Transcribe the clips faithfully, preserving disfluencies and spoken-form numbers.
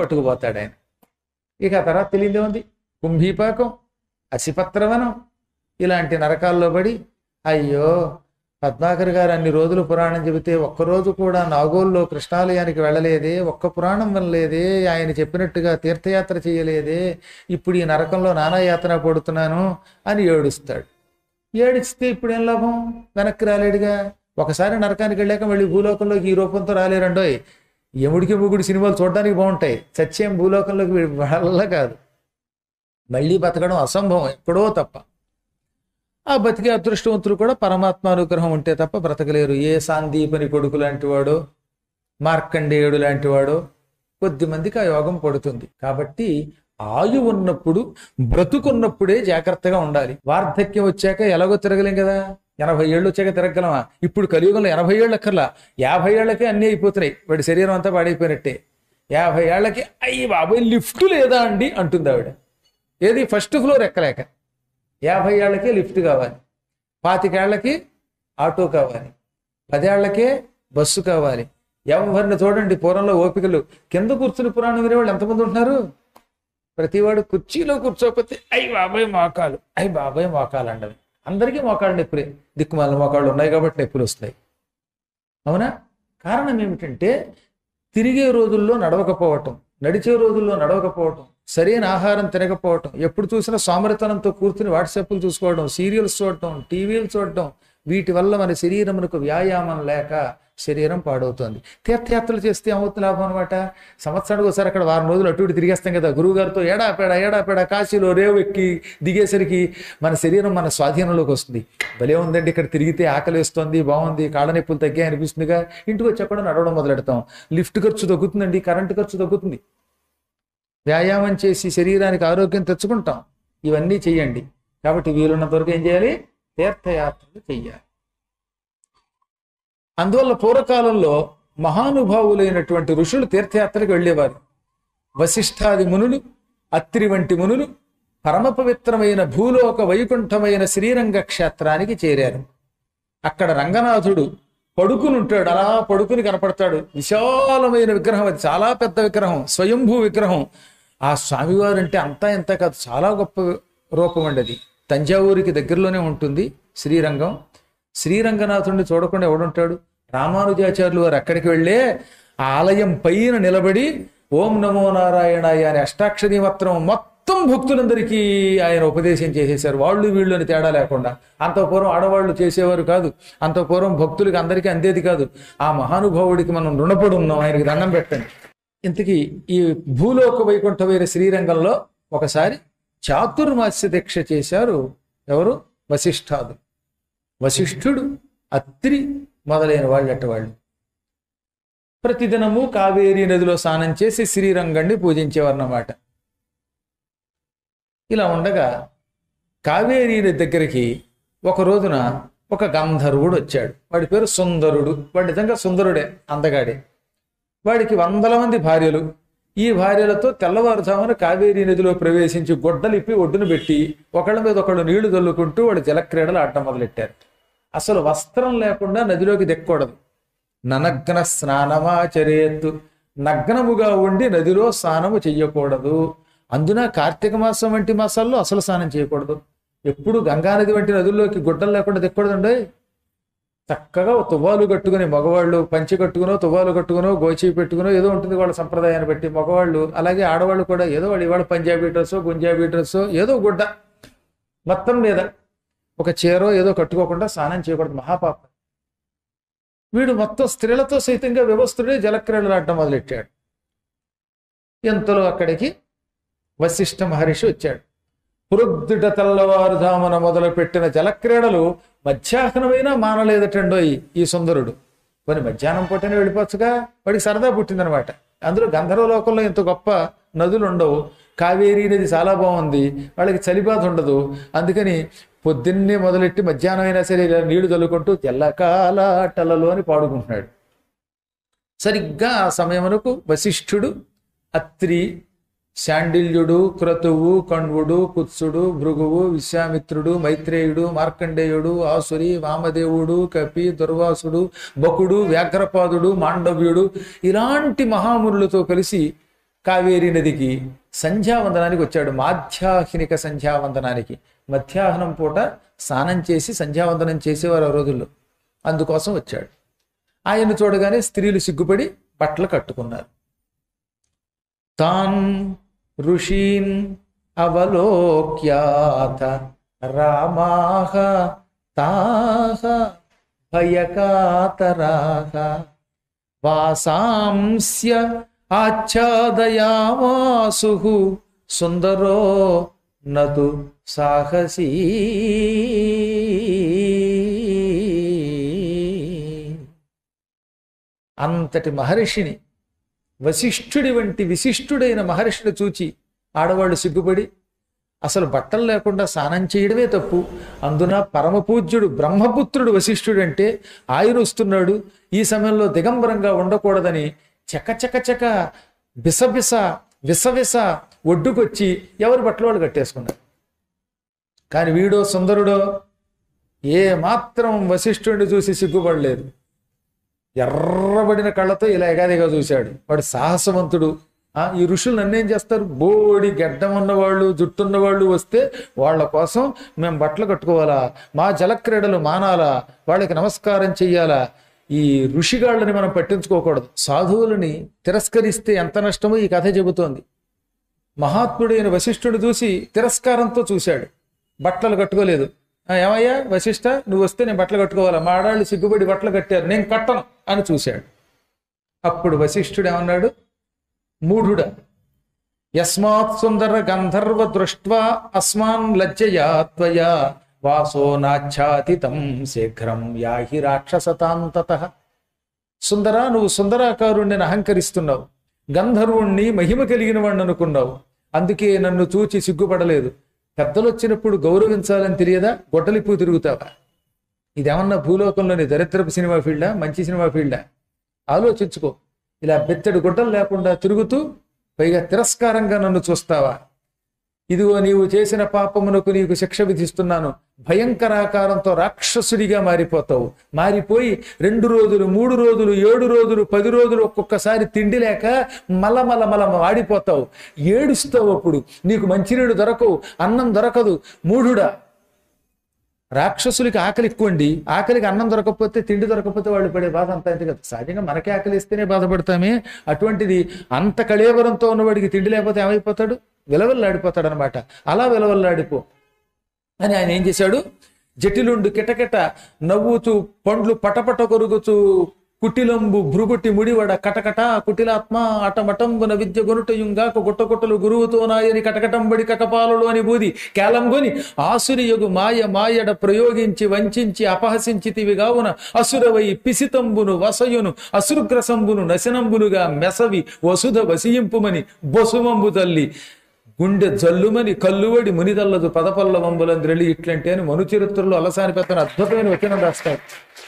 పట్టుకుపోతాడు ఆయన. ఇక ఆ తర్వాత తెలియదే ఉంది, కుంభీపాకం, అసిపత్రవనం ఇలాంటి నరకాల్లో పడి, అయ్యో పద్మాకర్ గారు అన్ని రోజులు పురాణం చెబితే ఒక్కరోజు కూడా నాగోల్లో కృష్ణాలయానికి వెళ్ళలేదే, ఒక్క పురాణం వినలేదే, ఆయన చెప్పినట్టుగా తీర్థయాత్ర చేయలేదే, ఇప్పుడు ఈ నరకంలో నానాయాతన పడుతున్నాను అని ఏడుస్తాడు. ఏడిస్తే ఇప్పుడు ఏం లాభం, వెనక్కి రాలేడుగా. ఒకసారి నరకానికి వెళ్ళాక మళ్ళీ భూలోకంలోకి ఈ రూపంతో రాలేరండోయ్. యముడికి ముగుడు సినిమాలు చూడడానికి బాగుంటాయి, సత్యం భూలోకంలోకి వల్ల కాదు. మళ్ళీ బతకడం అసంభవం, ఎక్కడో తప్ప. ఆ బతికే అదృష్టవంతులు కూడా పరమాత్మ అనుగ్రహం ఉంటే తప్ప బ్రతకలేరు. ఏ సాందీపని కొడుకు లాంటి వాడో, మార్కండేయుడు లాంటి వాడో కొద్ది మందికి ఆ యోగం పడుతుంది. కాబట్టి ఆయు ఉన్నప్పుడు, బ్రతుకున్నప్పుడే జాగ్రత్తగా ఉండాలి. వార్ధక్యం వచ్చాక ఎలాగో తిరగలేం కదా, ఎనభై ఏళ్ళు వచ్చాక తిరగలమా? ఇప్పుడు కలియుగంలో ఎనభై ఏళ్ళు అక్కర్లా, యాభై ఏళ్ళకే అన్నీ అయిపోతున్నాయి, వాడి శరీరం అంతా పాడైపోయినట్టే. యాభై ఏళ్ళకి అయ్యి బాబోయ్ లిఫ్ట్ లేదా అండి అంటుంది ఆవిడ. ఏది ఫస్ట్ ఫ్లోర్ ఎక్కలేక. యాభై ఏళ్ళకే లిఫ్ట్ కావాలి, పాతికేళ్లకి ఆటో కావాలి, పదేళ్లకే బస్సు కావాలి. ఎవరిని చూడండి పూర్వంలో ఓపికలు, కింద కూర్చుని పురాణం వినేవాళ్ళు ఎంతమంది ఉంటున్నారు? ప్రతివాడు కుర్చీలో కూర్చోకపోతే అయ్యి బాబాయ్ మోకాలు, అయ్యి బాబాయ్ మోకాలు అండవి. అందరికీ మోకాళ్ళు నొప్పులే, దిక్కుమాల మోకాళ్ళు ఉన్నాయి కాబట్టి నొప్పులు వస్తాయి. అవునా? కారణం ఏమిటంటే తిరిగే రోజుల్లో నడవకపోవటం, నడిచే రోజుల్లో నడవకపోవటం, సరైన ఆహారం తినకపోవటం, ఎప్పుడు చూసినా సోమరితనంతో కూర్చుని వాట్సాప్లు చూసుకోవడం, సీరియల్స్ చూడటం, టీవీలు చూడటం, వీటి వల్ల మన శరీరమునకు వ్యాయామం లేక శరీరం పాడవుతుంది. తీర్థయాత్రలు చేస్తే ఏమవుతుంది లాభం అనమాట? సంవత్సరానికి ఒకసారి అక్కడ వారం రోజులు అటు ఇటు తిరిగేస్తాం కదా, గురువు గారితో ఏడాపేడ ఏడాపేడ కాశీలో రేవు ఎక్కి దిగేసరికి మన శరీరం మన స్వాధీనంలోకి వస్తుంది. భలే ఉందండి, ఇక్కడ తిరిగితే ఆకలిస్తుంది, బాగుంది, కాళ్ళ నొప్పులు తగ్గాయి అనిపిస్తుందిగా. ఇంటికి వచ్చాక నడవడం మొదలెడతాం, లిఫ్ట్ ఖర్చు తగ్గుతుందండి, కరెంటు ఖర్చు తగ్గుతుంది. వ్యాయామం చేసి శరీరానికి ఆరోగ్యం తెచ్చుకుంటాం. ఇవన్నీ చెయ్యండి. కాబట్టి వీలున్నంత వరకు ఏం చేయాలి? తీర్థయాత్రలు చెయ్యాలి. అందువల్ల పూర్వకాలంలో మహానుభావులైనటువంటి ఋషులు తీర్థయాత్రకు వెళ్ళేవారు. వశిష్ఠాది మునులు, అత్రి వంటి మునులు పరమ పవిత్రమైన భూలోక వైకుంఠమైన శ్రీరంగ క్షేత్రానికి చేరారు. అక్కడ రంగనాథుడు పడుకునుంటాడు, అలా పడుకుని కనపడతాడు. విశాలమైన విగ్రహం, అది చాలా పెద్ద విగ్రహం, స్వయంభూ విగ్రహం. ఆ స్వామివారు అంటే అంతా ఎంత కాదు, చాలా గొప్ప రూపం అండి. అది తంజావూరికి దగ్గరలోనే ఉంటుంది శ్రీరంగం. శ్రీరంగనాథుడిని చూడకుండా ఎవడుంటాడు? రామానుజాచార్యులు వారు అక్కడికి వెళ్ళే ఆ ఆలయం పైన నిలబడి ఓం నమో నారాయణాయ అనే అష్టాక్షరీ మాత్రం మొత్తం భక్తులందరికీ ఆయన ఉపదేశం చేసేశారు, వాళ్ళు వీళ్ళు అని తేడా లేకుండా. అంత పూర్వం ఆడవాళ్ళు చేసేవారు కాదు, అంత పూర్వం భక్తులకి అందరికీ అందేది కాదు. ఆ మహానుభావుడికి మనం రుణపడి ఉన్నాం, ఆయనకి దండం పెట్టండి. ఇంతకీ ఈ భూలోక వైకుంఠమైన శ్రీరంగంలో ఒకసారి చాతుర్మాస్య దీక్ష చేశారు. ఎవరు? వశిష్ఠాదు. వశిష్ఠుడు, అత్రి మొదలైన వాళ్ళు అట్టవాళ్ళు ప్రతిదినము కావేరీ నదిలో స్నానం చేసి శ్రీరంగాన్ని పూజించేవారన్నమాట. ఇలా ఉండగా కావేరీ నది దగ్గరికి ఒక రోజున ఒక గంధర్వుడు వచ్చాడు. వాడి పేరు సుందరుడు. వాడి నిజంగా సుందరుడే, అందగాడే. వాడికి వందల మంది భార్యలు. ఈ భార్యలతో తెల్లవారుజామున కావేరీ నదిలో ప్రవేశించి గొడ్డలిప్పి ఒడ్డును పెట్టి ఒకళ్ళ మీద ఒకళ్ళు నీళ్లు చల్లుకుంటూ వాడు జలక్రీడలు ఆడటం మొదలెట్టారు. అసలు వస్త్రం లేకుండా నదిలోకి దిక్కకూడదు. ననగ్న స్నానమాచరేత్తు, నగ్నముగా ఉండి నదిలో స్నానము చెయ్యకూడదు. అందున కార్తీక మాసం వంటి మాసాల్లో అసలు స్నానం చేయకూడదు. ఎప్పుడు గంగానది వంటి నదుల్లోకి గుడ్డలు లేకుండా దిక్కకూడదండి. చక్కగా తువ్వాలు కట్టుకుని మగవాళ్ళు పంచి కట్టుకునో తువ్వాలు కట్టుకునో గోచి పెట్టుకునో ఏదో ఉంటుంది వాళ్ళ సంప్రదాయాన్ని బట్టి. మగవాళ్ళు అలాగే, ఆడవాళ్ళు కూడా ఏదో వాడు ఇవాళ పంజాబీ డ్రెస్సో గుంజాబీ డ్రెస్సో ఏదో గుడ్డ మొత్తం మీద ఒక చీరో ఏదో కట్టుకోకుండా స్నానం చేయకూడదు, మహాపాపం. వీడు మొత్తం స్త్రీలతో సైతంగా వ్యవస్థుడే జలక్రీడలు ఆడటం మొదలెట్టాడు. ఎంతలో అక్కడికి వశిష్ఠ మహర్షి వచ్చాడు. పురుద్దుట తెల్లవారుజామున మొదలు పెట్టిన జలక్రీడలు మధ్యాహ్నమైనా మానలేదటండోయ్ ఈ సుందరుడు. కొన్ని మధ్యాహ్నం పూటనే వెళ్ళిపోవచ్చుగా, వాడికి సరదా పుట్టిందనమాట. అందులో గంధర్వ లోకంలో ఇంత గొప్ప నదులు ఉండవు. కావేరీ నది చాలా బాగుంది, వాళ్ళకి చలిబాధ ఉండదు. అందుకని పొద్దున్నే మొదలెట్టి మధ్యాహ్నం అయినా సరే నీళ్లు చల్లుకుంటూ జల్లకాలాటలలో అని పాడుకుంటున్నాడు. సరిగ్గా ఆ సమయమునకు వశిష్ఠుడు, అత్రి, శాండిల్యుడు, క్రతువు, కణ్వుడు, కుత్సుడు, భృగువు, విశ్వామిత్రుడు, మైత్రేయుడు, మార్కండేయుడు, ఆసురి, వామదేవుడు, కపి, దుర్వాసుడు, బకుడు, వ్యాఘ్రపాదుడు, మాండవ్యుడు ఇలాంటి మహామునులతో కలిసి కావేరీ నదికి సంధ్యావందనానికి వచ్చాడు. మాధ్యాహ్నిక సంధ్యావందనానికి, మధ్యాహ్నం పూట స్నానం చేసి సంధ్యావందనం చేసేవారు ఆ రోజుల్లో. అందుకోసం వచ్చాడు. ఆయన చూడగానే స్త్రీలు సిగ్గుపడి బట్టలు కట్టుకున్నారు. తాన్ ఋషీన్ అవలోక్యాత రామాహ తాహ భయకాతరాహ వాసాంస్య ఆచ్ఛాదయామాసు సుందరో నతు సాహసీ. అంతటి మహర్షిని, వశిష్ఠుడి వంటి విశిష్టుడైన మహర్షిని చూచి ఆడవాళ్ళు సిగ్గుపడి అసలు బట్టలు లేకుండా స్నానం చేయడమే తప్పు, అందున పరమపూజ్యుడు బ్రహ్మపుత్రుడు వశిష్ఠుడు అంటే ఆయన వస్తున్నాడు, ఈ సమయంలో దిగంబరంగా ఉండకూడదని చక చక చక బిసబిస విసవిస ఒడ్డుకొచ్చి ఎవరి బట్టలు వాళ్ళు కట్టేసుకున్నారు. కానీ వీడో సుందరుడో ఏ మాత్రం వశిష్ఠుడిని చూసి సిగ్గుపడలేదు. ఎర్రబడిన కళ్ళతో ఇలా ఎగాదిగా చూశాడు. వాడు సాహసవంతుడు. ఆ ఈ ఋషులు నన్నేం చేస్తారు, బోడి గెడ్డం ఉన్నవాళ్ళు జుట్టున్నవాళ్ళు వస్తే వాళ్ళ కోసం మేము బట్టలు కట్టుకోవాలా, మా జలక్రీడలు మానాలా, వాళ్ళకి నమస్కారం చెయ్యాలా, ఈ ఋషిగాళ్ళని మనం పట్టించుకోకూడదు. సాధువులని తిరస్కరిస్తే ఎంత నష్టమో ఈ కథ చెబుతోంది. మహాత్ముడైన వశిష్ఠుడు చూసి తిరస్కారంతో చూశాడు, బట్టలు కట్టుకోలేదు. ఏమయ్యా వశిష్ఠ, నువ్వు వస్తే నేను బట్టలు కట్టుకోవాలా, మా ఆడాళ్ళు సిగ్గుపడి బట్టలు కట్టారు, నేను కట్టను అని చూశాడు. అప్పుడు వశిష్ఠుడు ఏమన్నాడు, మూఢుడా, యస్మాత్ సుందర గంధర్వ దృష్ట్వా అస్మాన్ లజ్జయా త్వయా వాసో నాచ్ఛాతితం శీఘ్రం యాహి రాక్షసతాంతతః. సుందర, నువ్వు సుందరాకారుణ్ణి అహంకరిస్తున్నావు, గంధర్వుణ్ణి మహిమ కలిగిన వాడిని అనుకున్నావు, అందుకే నన్ను చూచి సిగ్గుపడలేదు. పెద్దలు వచ్చినప్పుడు గౌరవించాలని తెలియదా, గొడ్డలిపూ తిరుగుతావా? ఇదేమన్నా భూలోకంలోని దరిద్రపు సినిమా ఫీల్డా, మంచి సినిమా ఫీల్డా? ఆలోచించుకో. ఇలా బెత్తడి గుడ్డలు లేకుండా తిరుగుతూ పైగా తిరస్కారంగా నన్ను చూస్తావా? ఇదిగో నీవు చేసిన పాపమునకు నీకు శిక్ష విధిస్తున్నాను. భయంకరాకారంతో రాక్షసుడిగా మారిపోతావు. మారిపోయి రెండు రోజులు మూడు రోజులు ఏడు రోజులు పది రోజులు ఒక్కొక్కసారి తిండి లేక మలమల మల వాడిపోతావు, ఏడుస్తావు. అప్పుడు నీకు మంచినీడు దొరకవు, అన్నం దొరకదు. మూఢుడా, రాక్షసులకి ఆకలి ఎక్కువండి, ఆకలికి అన్నం దొరకకపోతే తిండి దొరకకపోతే వాళ్ళు పడే బాధ అంత అంతే కదా. సహజంగా మనకే ఆకలి ఇస్తేనే బాధపడతామే, అటువంటిది అంత కళేవరంతో ఉన్నవాడికి తిండి లేకపోతే ఏమైపోతాడు, విలవల్లాడిపోతాడు అనమాట. అలా విలవల్లాడిపో అని ఆయన ఏం చేశాడు, జటిలుండు కిటకిట నవ్వుతూ పండ్లు పటపట కొరుగుతూ కుటిలంబు భృగుటి ముడివడ కటకట కుటిలాత్మ అటమటంబున విద్య గొనుటయుంగాక గుట్టకొట్టలు గురువుతో నాయని కటకటంబడి కటపాలలో అని బూది కేలంగొని ఆసురియగు మాయ మాయడ ప్రయోగించి వంచించి అపహసించితివి గావున అసురవై పిసితంబును వసయును అసురుగ్రసంబును నశనంబునుగా మెసవి వసుధ వసియింపుమని బొసుమంబు తల్లి గుండె జల్లుమని కల్లువడి మునిదల్లదు పదపల్లవంబులంద్రెళ్ళి ఇట్లంటే అని మనుచరిత్రలో అలసాని పెత్తన అద్భుతమైన వచనం రాస్తాడు.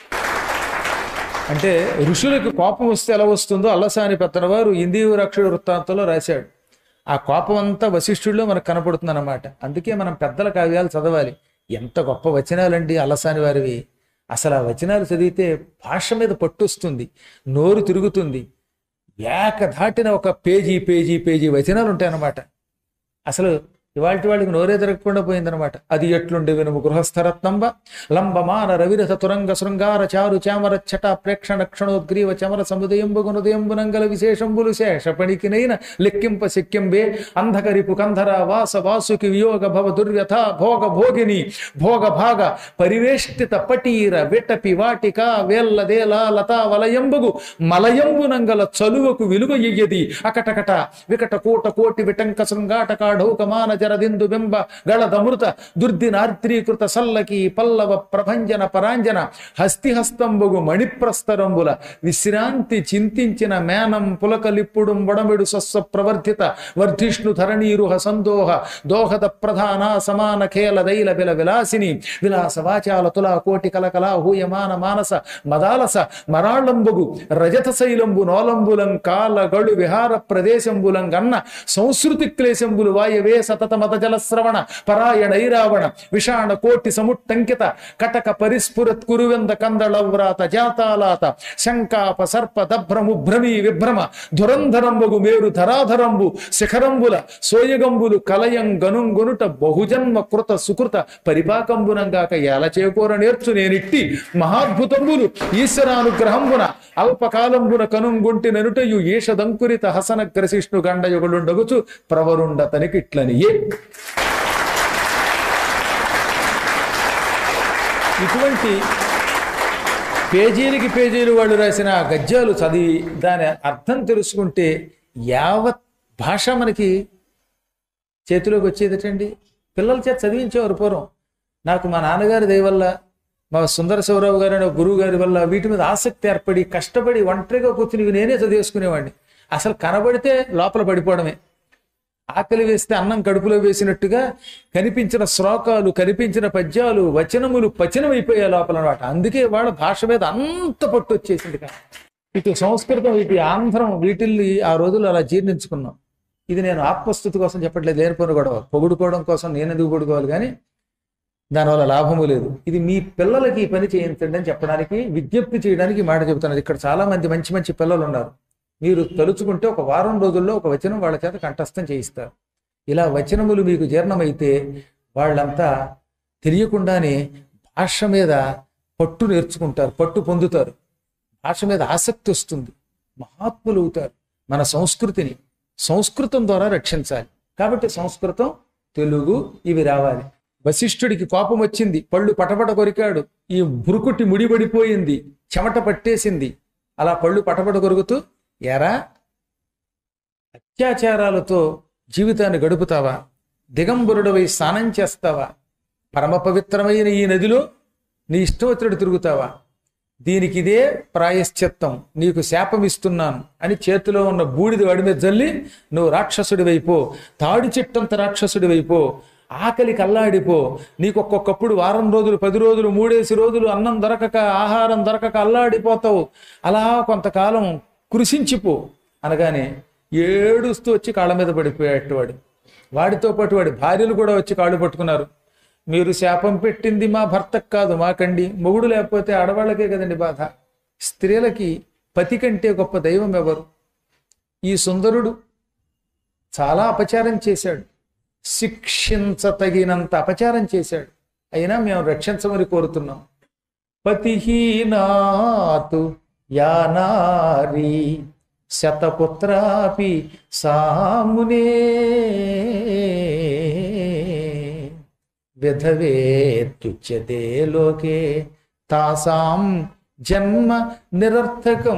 అంటే ఋషులకు కోపం వస్తే ఎలా వస్తుందో అల్లసాని పెత్తన వారు ఇందీవరాక్షుడి వృత్తాంతంలో రాశాడు. ఆ కోపం అంతా వశిష్ఠుడిలో మనకు కనపడుతుంది అన్నమాట. అందుకే మనం పెద్దల కావ్యాలు చదవాలి. ఎంత గొప్ప వచనాలండి అల్లసాని వారివి. అసలు ఆ వచనాలు చదివితే భాష మీద పట్టొస్తుంది, నోరు తిరుగుతుంది. ఏక దాటిన ఒక పేజీ పేజీ పేజీ వచనాలు ఉంటాయన్నమాట. అసలు ఇవాళ వాళ్ళకి నోరే తిరగకుండా పోయిందనమాట. అది ఎట్లుండే వినుము గృహస్థరత్నంబ లంబమాన రవిరథ తురంగ శృంగార చారు చామర చట ప్రేక్షణ క్షణోద్గ్రీవ చమర సముదయంబు గుణదయంబునంగల విశేషంబులు శేషపణికినైన లెక్కింప శక్యంబే అంధకరిపు కంధర వాస వాసుకి వియోగ భవ దుర్వ్యథ భోగ భోగిని భోగ భాగ పరివేష్టిత పటీర విటపి వాటిక వేల్లదేల లతా వలయంబగు మలయంబునంగల చలువకు విలువ ఎయ్యది అకటకట వికట కోట కోటి విటంక శృంగాటక ఢౌకమాన జరదిందు బింబ గళదమృత దుర్దినార్ద్రీకృత సల్లకి పల్లవ ప్రభంజన పరాంజన హస్తిహస్తంబగు మణిప్రస్తరంబుల విశ్రాంతి చింతించిన మేనం పులకలిప్పుడు బొడమిడు స్వస్వ ప్రవర్ధిత వర్ధిష్ణు ధరణీరుహ సందోహ దోహద ప్రధాన సమాన ఖేల దైల బిల విలాసిని విలాస వాచాల తులా కోటి కలకల హూయమాన మానస మదాలస మరాళంబుగు రజత శైలంబు నోలంబులం కాల గడు విహార ప్రదేశంబులం గన్న సంస్కృతి క్లేశంబులు వాయవే సతత సంతత మత జలశ్రవణ పరాయణైరావణ విషాణ కోటి సముట్టంకిత కటక పరిస్ఫురత్ కురువెంద కందళవ్రాత జాతాలాత శంకాప సర్ప దభ్రము భ్రమీ విభ్రమ ధురంధరంబగు మేరు ధరాధరంబు శిఖరంబుల సోయగంబులు కలయం గనుంగొనుట బహుజన్మ కృత సుకృత పరిపాకంబునంగాక ఎలా చేకూర నేర్చు నేనిట్టి మహాద్భుతంబులు ఈశ్వరానుగ్రహంబున అల్పకాలంబున కనుంగుంటి ననుటయు ఈషదంకురిత హసన గ్రసిష్ణు గండయుగులుండగుచు ప్రవరుండ తనికిట్లనియే. ఇటువంటి పేజీలకి పేజీలు వాళ్ళు రాసిన గద్యాలు చదివి దాని అర్థం తెలుసుకుంటే యావత్ భాష మనకి చేతిలోకి వచ్చేదటండి. పిల్లల చేత చదివించేవారు పూర్వం. నాకు మా నాన్నగారి దయ వల్ల, మా సుందర శివరావు గారు అనే గురువు గారి వల్ల వీటి మీద ఆసక్తి ఏర్పడి కష్టపడి ఒంటరిగా కూర్చుని నేనే చదివేసుకునేవాడిని. అసలు కనబడితే లోపల పడిపోవడమే. ఆకలి వేస్తే అన్నం కడుపులో వేసినట్టుగా కనిపించిన శ్లోకాలు, కనిపించిన పద్యాలు, వచనములు పచనం అయిపోయే లోపల అనమాట. అందుకే వాళ్ళ భాష మీద అంత పట్టు వచ్చేసింది. కానీ ఇటు సంస్కృతం, ఇటు ఆంధ్రం, వీటిల్ని ఆ రోజులు అలా జీర్ణించుకున్నాం. ఇది నేను ఆత్మస్థుతి కోసం చెప్పట్లేదు, లేనిపోయిన గొడవ పొగుడుకోవడం కోసం నేను ఎందుకు పొగుడుకోవాలి, కానీ దానివల్ల లాభము లేదు. ఇది మీ పిల్లలకి ఈ పని చేయించండి అని చెప్పడానికి, విజ్ఞప్తి చేయడానికి మాట చెబుతున్నది. ఇక్కడ చాలా మంది మంచి మంచి పిల్లలు ఉన్నారు. మీరు తలుచుకుంటే ఒక వారం రోజుల్లో ఒక వచనం వాళ్ళ చేత కంఠస్థం చేయిస్తారు. ఇలా వచనములు మీకు జీర్ణమైతే వాళ్ళంతా తెలియకుండానే భాష మీద పట్టు నేర్చుకుంటారు, పట్టు పొందుతారు, భాష మీద ఆసక్తి వస్తుంది, మహాత్ములు అవుతారు. మన సంస్కృతిని సంస్కృతం ద్వారా రక్షించాలి. కాబట్టి సంస్కృతం, తెలుగు ఇవి రావాలి. వశిష్ఠుడికి కోపం వచ్చింది, పళ్ళు పటపట కొరికాడు, ఈ బురుకుటి ముడిపడిపోయింది, చెమట పట్టేసింది. అలా పళ్ళు పటపట కొరుకుతూ, ఎరా అత్యాచారాలతో జీవితాన్ని గడుపుతావా? దిగంబరుడవై స్నానం చేస్తావా? పరమ పవిత్రమైన ఈ నదిలో నీ ఇష్టం వచ్చినట్టు తిరుగుతావా? దీనికి ఇదే ప్రాయశ్చిత్తం, నీకు శాపం ఇస్తున్నాను అని చేతిలో ఉన్న బూడిద వాడి మీద జల్లి, నువ్వు రాక్షసుడి వైపో, తాడి చెట్టంత రాక్షసుడి వైపో, ఆకలికి అల్లాడిపో. నీకు ఒక్కొక్కప్పుడు వారం రోజులు, పది రోజులు, మూడేసి రోజులు అన్నం దొరకక, ఆహారం దొరకక అల్లాడిపోతావు. అలా కొంతకాలం కృషించిపో అనగానే ఏడుస్తూ వచ్చి కాళ్ళ మీద పడిపోయేటవాడు. వాడితో పాటు వాడి భార్యలు కూడా వచ్చి కాళ్ళు పట్టుకున్నారు. మీరు శాపం పెట్టింది మా భర్తకు కాదు, మాకండి. మొగుడు లేకపోతే ఆడవాళ్ళకే కదండి బాధ. స్త్రీలకి పతి కంటే గొప్ప దైవం ఎవరు? ఈ సుందరుడు చాలా అపచారం చేశాడు, శిక్షించతగినంత అపచారం చేశాడు. అయినా మేము రక్షించమని కోరుతున్నాం. పతిహీనాతు యానారి శతపుత్రాపి సామునే విధవేత్యుచ్యతే లోకే తాసాం జన్మ నిరర్థకం.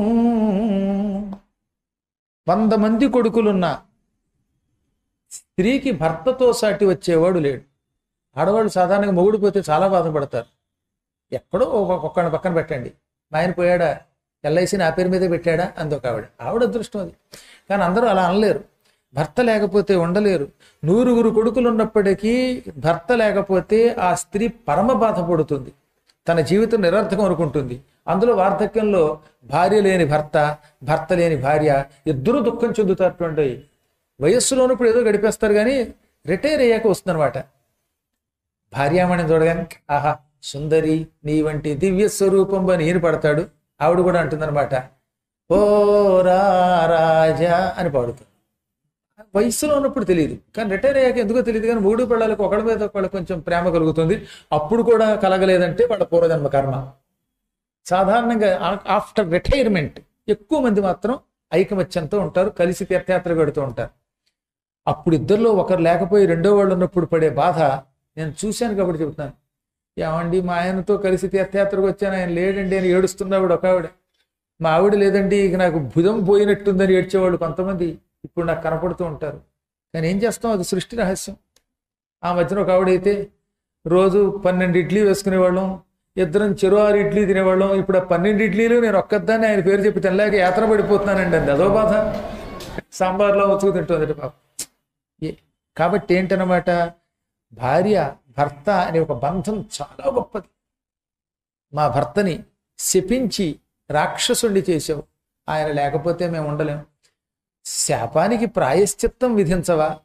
వంద మంది కొడుకులున్నా స్త్రీకి భర్తతో సాటి వచ్చేవాడు లేడు. ఆడవాళ్ళు సాధారణంగా మొగుడు పోతే చాలా బాధపడతారు. ఎక్కడో ఒక్కొక్కడిని పక్కన పెట్టండి, మా ఆయన పోయాడా, ఎల్ఐసి నా పేరు మీదే పెట్టాడా అందొక ఆవిడ. ఆవిడ అదృష్టం అది. కానీ అందరూ అలా అనలేరు. భర్త లేకపోతే ఉండలేరు. నూరుగురు కొడుకులు ఉన్నప్పటికీ భర్త లేకపోతే ఆ స్త్రీ పరమ బాధపడుతుంది, తన జీవితం నిరర్థకం అనుకుంటుంది. అందులో వార్ధక్యంలో భార్య లేని భర్త, భర్త లేని భార్య ఇద్దరూ దుఃఖం చెందుతారటువంటి. వయస్సులో ఉన్నప్పుడు ఏదో గడిపేస్తారు, కానీ రిటైర్ అయ్యాక వస్తుందన్నమాట. భార్యామణిని చూడగానే ఆహా సుందరి నీ వంటి దివ్య స్వరూపం అని ఈయన పడతాడు. ఆవిడ కూడా అంటుందన్నమాట, ఓ రాజా అని పాడుతుంది. వయస్సులో ఉన్నప్పుడు తెలియదు, కానీ రిటైర్ అయ్యాక ఎందుకో తెలియదు, కానీ మూడు పిల్లలకు ఒకళ్ళ మీద ఒకళ్ళు కొంచెం ప్రేమ కలుగుతుంది. అప్పుడు కూడా కలగలేదంటే వాళ్ళ పూర్వజన్మ కర్మ. సాధారణంగా ఆఫ్టర్ రిటైర్మెంట్ ఎక్కువ మంది మాత్రం ఐకమత్యంతో ఉంటారు, కలిసి తీర్థయాత్ర పెడుతూ ఉంటారు. అప్పుడు ఇద్దరిలో ఒకరు లేకపోయి రెండో వాళ్ళు ఉన్నప్పుడు పడే బాధ నేను చూశాను కాబట్టి చెబుతాను. ఏమండి మా ఆయనతో కలిసి తీర్థయాత్రకు వచ్చాను, ఆయన లేడండి అని ఏడుస్తున్నాడు ఒక ఆవిడ. మా ఆవిడ లేదండి ఇక నాకు భుజం పోయినట్టుందని ఏడ్చేవాళ్ళు కొంతమంది ఇప్పుడు నాకు కనపడుతూ ఉంటారు. కానీ ఏం చేస్తాం, అది సృష్టి రహస్యం. ఆ మధ్యన ఒక ఆవిడైతే రోజు పన్నెండు ఇడ్లీ వేసుకునేవాళ్ళం, ఇద్దరం చెరు ఆరు ఇడ్లీ తినేవాళ్ళం. ఇప్పుడు ఆ పన్నెండు ఇడ్లీలు నేను ఒక్కదాన్ని ఆయన పేరు చెప్పి తినలేక యాత్ర పడిపోతున్నానండి. అండి అదో బాధ. సాంబార్లో వచ్చుకు తింటుంది పాప. కాబట్టి ఏంటన్నమాట, భార్య భర్త అనే ఒక బంధం చాలా గొప్పది. మా భర్తని శపించి రాక్షసుండి చేసావు, ఆయన లేకపోతే మేము ఉండలేము. శాపానికి ప్రాయశ్చిత్తం విధించవా?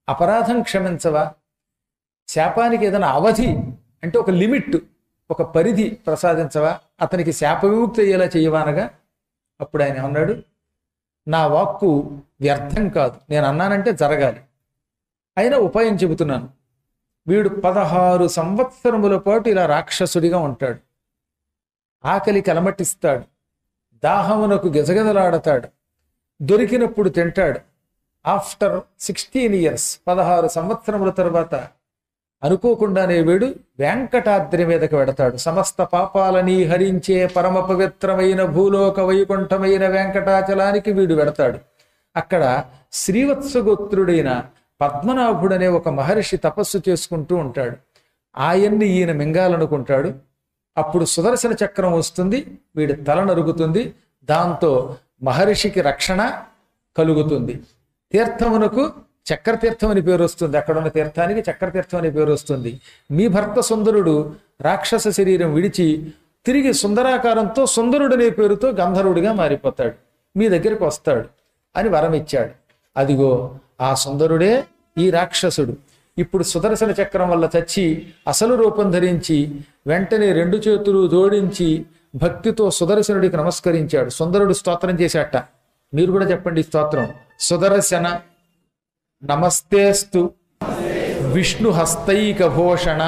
అపరాధం క్షమించవా, శాపానికి ఏదైనా అవధి అంటే ఒక లిమిట్, ఒక పరిధి ప్రసాదించవా, అతనికి శాప విముక్తి అయ్యేలా చేయవానగా. అప్పుడు ఆయన అన్నాడు, నా వాక్కు వ్యర్థం కాదు, నేను అన్నానంటే జరగాలి, అయినా ఉపాయం చెబుతున్నాను. వీడు పదహారు సంవత్సరముల పాటు ఇలా రాక్షసుడిగా ఉంటాడు, ఆకలి కలమటిస్తాడు, దాహమునకు గజగజలాడతాడు, దొరికినప్పుడు తింటాడు. ఆఫ్టర్ సిక్స్టీన్ ఇయర్స్ పదహారు సంవత్సరముల తర్వాత అనుకోకుండానే వీడు వెంకటాద్రి మీదకి వెడతాడు. సమస్త పాపాలని హరించే పరమ పవిత్రమైన భూలోక వైకుంఠమైన వెంకటాచలానికి వీడు వెడతాడు. అక్కడ శ్రీవత్సగోత్రుడైన పద్మనాభుడనే ఒక మహర్షి తపస్సు చేసుకుంటూ ఉంటాడు. ఆయన్ని ఈయన మింగాలనుకుంటాడు. అప్పుడు సుదర్శన చక్రం వస్తుంది, వీడి తల నరుగుతుంది. దాంతో మహర్షికి రక్షణ కలుగుతుంది. తీర్థమునకు చక్రతీర్థం అని పేరు వస్తుంది, అక్కడ ఉన్న తీర్థానికి చక్రతీర్థం అని పేరు వస్తుంది. మీ భర్త సుందరుడు రాక్షస శరీరం విడిచి తిరిగి సుందరాకారంతో సుందరుడనే పేరుతో గంధర్వుడిగా మారిపోతాడు, మీ దగ్గరికి వస్తాడు అని వరం ఇచ్చాడు. అదిగో ఆ సుందరుడే ఈ రాక్షసుడు. ఇప్పుడు సుదర్శన చక్రం వల్ల చచ్చి అసలు రూపం ధరించి వెంటనే రెండు చేతులు జోడించి భక్తితో సుదర్శనుడికి నమస్కరించాడు. సుందరుడు స్తోత్రం చేశాట. మీరు కూడా చెప్పండి స్తోత్రం. సుదర్శన నమస్తేస్తు విష్ణు హస్తైక భూషణ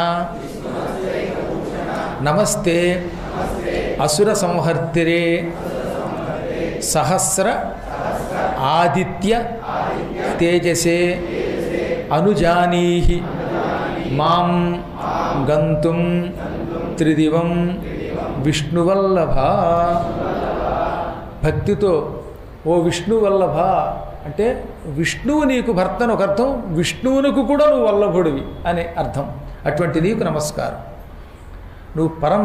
నమస్తే అసుర సంహర్తిరే సహస్ర ఆదిత్య తేజసే అనుజానీహి మాం గంతుం త్రిదివం విష్ణువల్లభ. భక్తితో ఓ విష్ణువల్లభ అంటే విష్ణువు నీకు భర్తను ఒక అర్థం, విష్ణువునకు కూడా నువ్వు వల్లభుడివి అనే అర్థం. అటువంటి నీకు నమస్కారం. నువ్వు పరమ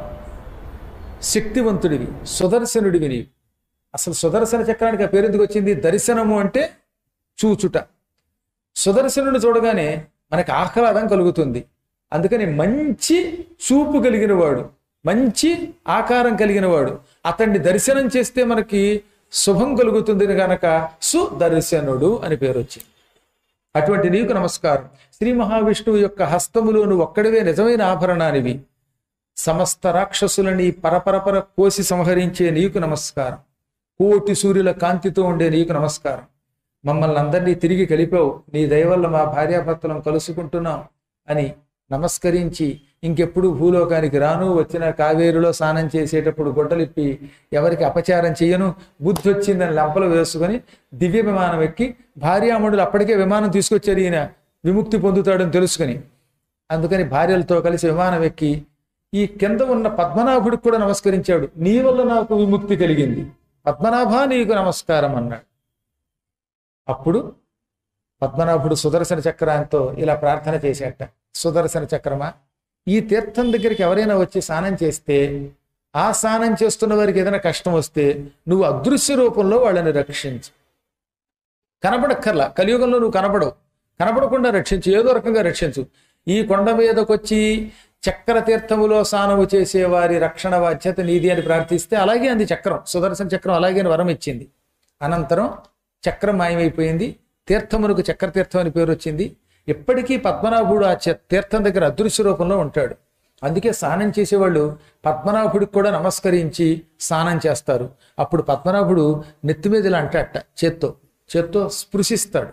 శక్తివంతుడివి, సుదర్శనుడివి నీవు. అసలు సుదర్శన చక్రానికి ఆ పేరు ఎందుకు వచ్చింది? దర్శనము అంటే చూచుట. సుదర్శనుడిని చూడగానే మనకి ఆహ్లాదం కలుగుతుంది. అందుకని మంచి చూపు కలిగిన వాడు, మంచి ఆకారం కలిగిన వాడు, అతన్ని దర్శనం చేస్తే మనకి శుభం కలుగుతుంది కనుక సుదర్శనుడు అని పేరు వచ్చింది. అటువంటి నీకు నమస్కారం. శ్రీ మహావిష్ణువు యొక్క హస్తములో నువ్వు ఒక్కడివే నిజమైన ఆభరణానివి. సమస్త రాక్షసులని పరపరపర కోసి సంహరించే నీకు నమస్కారం. కోటి సూర్యుల కాంతితో ఉండే నీకు నమస్కారం. మమ్మల్ని అందరినీ తిరిగి కలిపావు, నీ దయ వల్ల మా భార్యాభర్తలను కలుసుకుంటున్నాం అని నమస్కరించి ఇంకెప్పుడు భూలోకానికి రాను, వచ్చిన కావేరులో స్నానం చేసేటప్పుడు గుడ్డలిప్పి ఎవరికి అపచారం చెయ్యను, బుద్ధి వచ్చిందని లంపలు వేసుకొని దివ్య విమానం ఎక్కి, భార్యామణులు అప్పటికే విమానం తీసుకొచ్చారు ఈయన విముక్తి పొందుతాడని తెలుసుకుని, అందుకని భార్యలతో కలిసి విమానం ఎక్కి ఈ కింద ఉన్న పద్మనాభుడికి కూడా నమస్కరించాడు. నీ వల్ల నాకు విముక్తి కలిగింది, పద్మనాభ నీకు నమస్కారం అన్నాడు. అప్పుడు పద్మనాభుడు సుదర్శన చక్రంతో ఇలా ప్రార్థన చేశాట. సుదర్శన చక్రమా, ఈ తీర్థం దగ్గరికి ఎవరైనా వచ్చి స్నానం చేస్తే, ఆ స్నానం చేస్తున్న వారికి ఏదైనా కష్టం వస్తే నువ్వు అదృశ్య రూపంలో వాళ్ళని రక్షించు. కనపడక్కర్లా, కలియుగంలో నువ్వు కనపడవు, కనపడకుండా రక్షించు, ఏదో రకంగా రక్షించు. ఈ కొండ మీదకొచ్చి చక్ర తీర్థములో స్నానము చేసే వారి రక్షణ బాధ్యత నీది అని ప్రార్థిస్తే అలాగే అంది చక్రం. సుదర్శన చక్రం అలాగే వరం ఇచ్చింది. అనంతరం చక్రం మాయమైపోయింది. తీర్థమునకు చక్రతీర్థం అని పేరు వచ్చింది. ఎప్పటికీ పద్మనాభుడు ఆ తీర్థం దగ్గర అదృశ్య రూపంలో ఉంటాడు. అందుకే స్నానం చేసేవాళ్ళు పద్మనాభుడికి కూడా నమస్కరించి స్నానం చేస్తారు. అప్పుడు పద్మనాభుడు నెత్తి మీద ఇలా అంటాట, చేత్తో చేత్తో స్పృశిస్తాడు.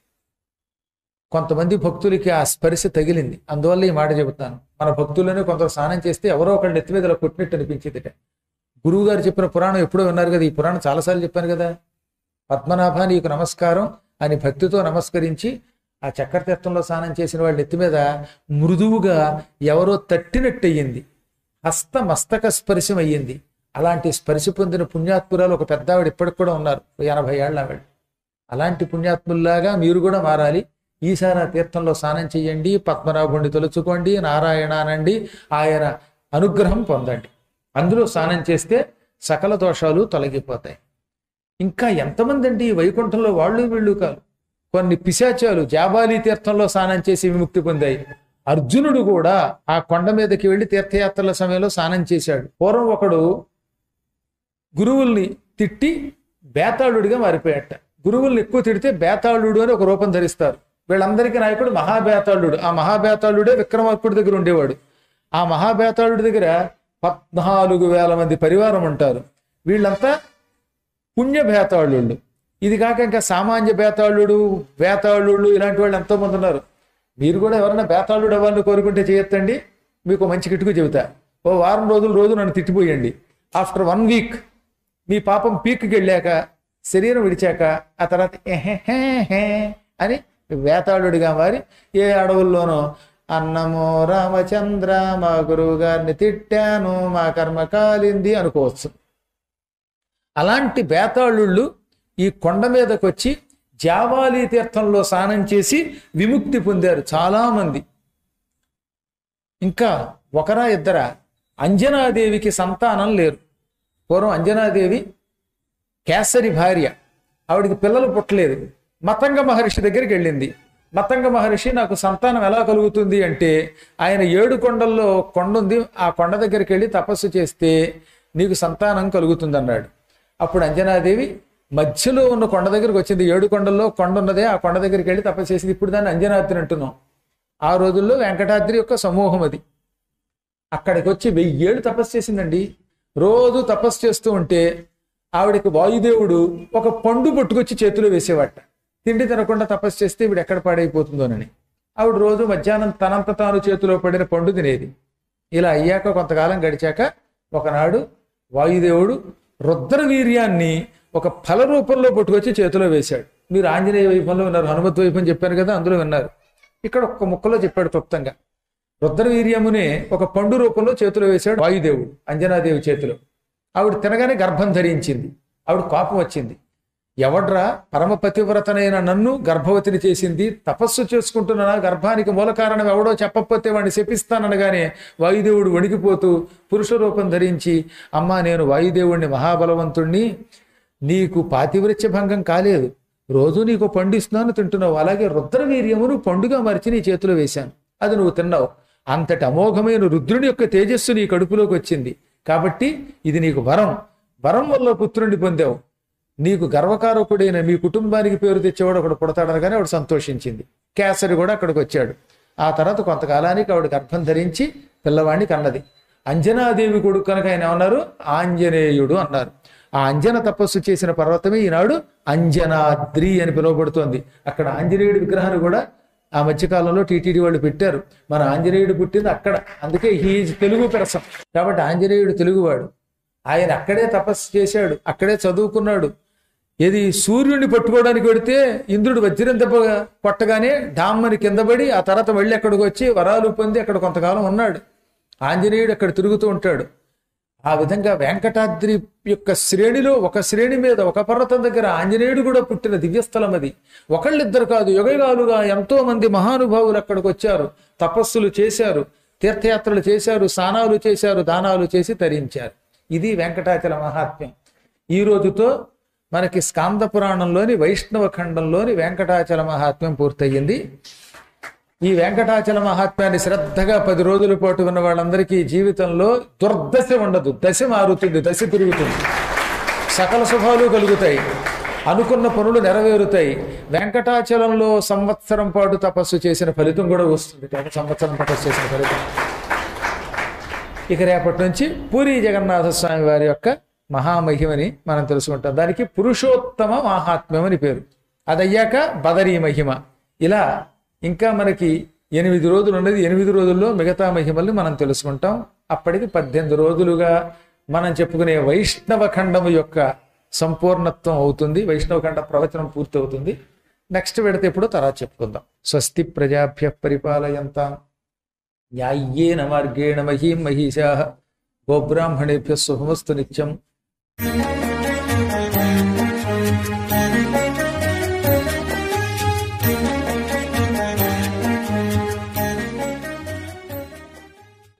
కొంతమంది భక్తులకి ఆ స్పర్శ తగిలింది, అందువల్ల ఈ మాట చెబుతాను. మన భక్తుల్లోనే కొందరు స్నానం చేస్తే ఎవరో ఒకళ్ళు నెత్తి మీద ఇలా కొట్టినట్టు అనిపించేదిట. గురువు గారు చెప్పిన పురాణం ఎప్పుడో విన్నారు కదా, ఈ పురాణం చాలాసార్లు చెప్పాను కదా. పద్మనాభ నీకు నమస్కారం అని భక్తితో నమస్కరించి ఆ చక్రతీర్థంలో స్నానం చేసిన వాళ్ళ నెత్తి మీద మృదువుగా ఎవరో తట్టినట్టు అయ్యింది, హస్త మస్తక స్పర్శం అయ్యింది. అలాంటి స్పర్శ పొందిన పుణ్యాత్మురాలు ఒక పెద్ద ఆవిడ ఇప్పటికి కూడా ఉన్నారు, ఎనభై ఏళ్ళ ఆవిడ. అలాంటి పుణ్యాత్ముల్లాగా మీరు కూడా మారాలి. ఈసారి ఆ తీర్థంలో స్నానం చెయ్యండి, పద్మనాభుడిని తలుచుకోండి, నారాయణ అనండి, ఆయన అనుగ్రహం పొందండి. అందులో స్నానం చేస్తే సకల దోషాలు తొలగిపోతాయి. ఇంకా ఎంతమంది అండి వైకుంఠంలో వాళ్ళు వీళ్ళు కాదు, కొన్ని పిశాచాలు జాబాలి తీర్థంలో స్నానం చేసి విముక్తి పొందాయి. అర్జునుడు కూడా ఆ కొండ మీదకి వెళ్ళి తీర్థయాత్రల సమయంలో స్నానం చేశాడు. పూర్వం ఒకడు గురువుల్ని తిట్టి బేతాళుడిగా మారిపోయాట. గురువుల్ని ఎక్కువ తిడితే బేతాళుడు అని ఒక రూపం ధరిస్తారు. వీళ్ళందరికీ నాయకుడు మహాబేతాళుడు. ఆ మహాబేతాళుడే విక్రమార్కుడి దగ్గర ఉండేవాడు. ఆ మహాబేతాళుడి దగ్గర పద్నాలుగు వేల మంది పరివారం ఉంటారు. వీళ్ళంతా పుణ్య బేతాళుళ్ళు. ఇది కాక ఇంకా సామాన్య బేతాళుడు, బేతాళుళ్ళు ఇలాంటి వాళ్ళు ఎంతో మంది ఉన్నారు. మీరు కూడా ఎవరైనా బేతాళుడు ఎవరిని కోరుకుంటే చేయొద్దండి, మీకు మంచి కిటుకు చెబుతా. ఓ వారం రోజులు రోజు నన్ను తిట్టిపోయండి. ఆఫ్టర్ వన్ వీక్ మీ పాపం పీక్కి వెళ్ళాక, శరీరం విడిచాక, ఆ తర్వాత ఎహెహే అని వేతాళుడిగా మారి ఏ అడవుల్లోనో అన్నమో రామచంద్ర మా గురువు గారిని తిట్టాను, మా కర్మ కాలింది అనుకోవచ్చు. అలాంటి బేతాళుళ్ళు ఈ కొండ మీదకి వచ్చి జావాలి తీర్థంలో స్నానం చేసి విముక్తి పొందారు చాలామంది. ఇంకా ఒకరా ఇద్దరా? అంజనాదేవికి సంతానం లేరు. పూర్వం అంజనాదేవి కేసరి భార్య, ఆవిడికి పిల్లలు పుట్టలేదు. మతంగ మహర్షి దగ్గరికి వెళ్ళింది. మతంగ మహర్షి నాకు సంతానం ఎలా కలుగుతుంది అంటే, ఆయన ఏడు కొండల్లో కొండ ఉంది, ఆ కొండ దగ్గరికి వెళ్ళి తపస్సు చేస్తే నీకు సంతానం కలుగుతుంది అన్నాడు. అప్పుడు అంజనాదేవి మధ్యలో ఉన్న కొండ దగ్గరికి వచ్చింది. ఏడు కొండల్లో కొండ ఉన్నదే, ఆ కొండ దగ్గరికి వెళ్ళి తపస్సు చేసింది. ఇప్పుడు దాన్ని అంజనాద్రి అంటున్నాం. ఆ రోజుల్లో వెంకటాద్రి యొక్క సమూహం అది. అక్కడికి వచ్చి వెయ్యేళ్ళు తపస్సు చేసిందండి. రోజు తపస్సు చేస్తూ ఉంటే ఆవిడకి వాయుదేవుడు ఒక పండు పట్టుకొచ్చి చేతిలో వేసేవాట. తిండి తినకుండా తపస్సు చేస్తే ఇవిడ ఎక్కడ పాడైపోతుందోనని. ఆవిడ రోజు మధ్యాహ్నం తనంత తాను చేతిలో పడిన పండు తినేది. ఇలా అయ్యాక కొంతకాలం గడిచాక ఒకనాడు వాయుదేవుడు రుద్రవీర్యాన్ని ఒక ఫల రూపంలో పట్టుకొచ్చి చేతిలో వేశాడు. మీరు ఆంజనేయ వైభవంలో విన్నారు, హనుమత్ వైభవం చెప్పారు కదా, అందులో విన్నారు. ఇక్కడ ఒక్క ముక్కలో చెప్పాడు క్లుప్తంగా. రుద్రవీర్యమునే ఒక పండు రూపంలో చేతిలో వేశాడు వాయుదేవుడు అంజనాదేవి చేతిలో. ఆవిడ తినగానే గర్భం ధరించింది. ఆవిడ కోపం వచ్చింది. ఎవడ్రా పరమ పతివ్రతనైన నన్ను గర్భవతిని చేసింది, తపస్సు చేసుకుంటున్నా గర్భానికి మూల కారణం ఎవడో చెప్పకపోతే వాడిని శపిస్తాననగానే వాయుదేవుడు వణికిపోతూ పురుష రూపం ధరించి, అమ్మా నేను వాయుదేవుడిని మహాబలవంతుణ్ణి, నీకు పాతివ్రత్య భంగం కాలేదు, రోజు నీకు పండు ఇస్తున్నాను తింటున్నావు, అలాగే రుద్రవీర్యమును పండుగ మరిచి నీ చేతిలో వేశాను, అది నువ్వు తిన్నావు. అంతటి అమోఘమైన రుద్రుని యొక్క తేజస్సు నీ కడుపులోకి వచ్చింది కాబట్టి ఇది నీకు వరం. వరం వల్ల పుత్రుణ్ణి పొందావు. నీకు గర్వకారకుడైన మీ కుటుంబానికి పేరు తెచ్చేవాడు ఒకడు పుడతాడనగానే ఆవిడ సంతోషించింది. కేసరి కూడా అక్కడికి వచ్చాడు. ఆ తర్వాత కొంతకాలానికి ఆవిడ గర్భం ధరించి పిల్లవాడిని కన్నది. అంజనాదేవి కొడుకు కనుక ఆయన ఏమన్నారు? ఆంజనేయుడు అన్నారు. ఆ అంజన తపస్సు చేసిన పర్వతమే ఈనాడు అంజనాద్రి అని పిలువబడుతోంది. అక్కడ ఆంజనేయుడి విగ్రహాన్ని కూడా ఆ మధ్యకాలంలో టీటీడీ వాళ్ళు పెట్టారు. మన ఆంజనేయుడు పుట్టింది అక్కడ, అందుకే హీజ్ తెలుగు పెరసం కాబట్టి ఆంజనేయుడు తెలుగువాడు. ఆయన అక్కడే తపస్సు చేశాడు, అక్కడే చదువుకున్నాడు. ఏది సూర్యుడిని పట్టుకోవడానికి వెడితే ఇంద్రుడు వజ్రం దెబ్బ కొట్టగానే డామ్మని కిందపడి ఆ తర్వాత వెళ్ళి అక్కడికి వచ్చి వరాలు పొంది అక్కడ కొంతకాలం ఉన్నాడు. ఆంజనేయుడు అక్కడ తిరుగుతూ ఉంటాడు. ఆ విధంగా వెంకటాద్రి యొక్క శ్రేణిలో ఒక శ్రేణి మీద ఒక పర్వతం దగ్గర ఆంజనేయుడు కూడా పుట్టిన దివ్యస్థలం అది. ఒకళ్ళిద్దరు కాదు, యుగయుగాలుగా ఎంతో మంది మహానుభావులు అక్కడికి వచ్చారు, తపస్సులు చేశారు, తీర్థయాత్రలు చేశారు, స్నానాలు చేశారు, దానాలు చేసి తరించారు. ఇది వెంకటాచల మహాత్మ్యం. ఈ రోజుతో మనకి స్కాంద పురాణంలోని వైష్ణవ ఖండంలోని వెంకటాచల మహాత్మ్యం పూర్తయింది. ఈ వెంకటాచల మహాత్మ్యాన్ని శ్రద్ధగా పది రోజుల పాటు ఉన్న వాళ్ళందరికీ జీవితంలో దుర్దశ ఉండదు, దశ మారుతుంది, దశ తిరుగుతుంది, సకల శుభాలు కలుగుతాయి, అనుకున్న పనులు నెరవేరుతాయి. వెంకటాచలంలో సంవత్సరం పాటు తపస్సు చేసిన ఫలితం కూడా వస్తుంది. సంవత్సరం తపస్సు చేసిన ఫలితం. ఇక రేపటి నుంచి పూరీ జగన్నాథ స్వామి వారి యొక్క మహామహిమని మనం తెలుసుకుంటాం. దానికి పురుషోత్తమ మహాత్మ్యం అని పేరు. అదయ్యాక బదరీ మహిమ. ఇలా ఇంకా మనకి ఎనిమిది రోజులు ఉన్నది. ఎనిమిది రోజుల్లో మిగతా మహిమల్ని మనం తెలుసుకుంటాం. అప్పటికి పద్దెనిమిది రోజులుగా మనం చెప్పుకునే వైష్ణవ ఖండము యొక్క సంపూర్ణత్వం అవుతుంది. వైష్ణవ ఖండ ప్రవచనం పూర్తి అవుతుంది. నెక్స్ట్ పెడితే ఎప్పుడో తర్వాత చెప్పుకుందాం. స్వస్తి ప్రజాభ్య పరిపాలయంతాం న్యాయ్యేన మార్గేణ మహీం మహిషాః గోబ్రాహ్మణేభ్యః శుభమస్తు నిత్యం.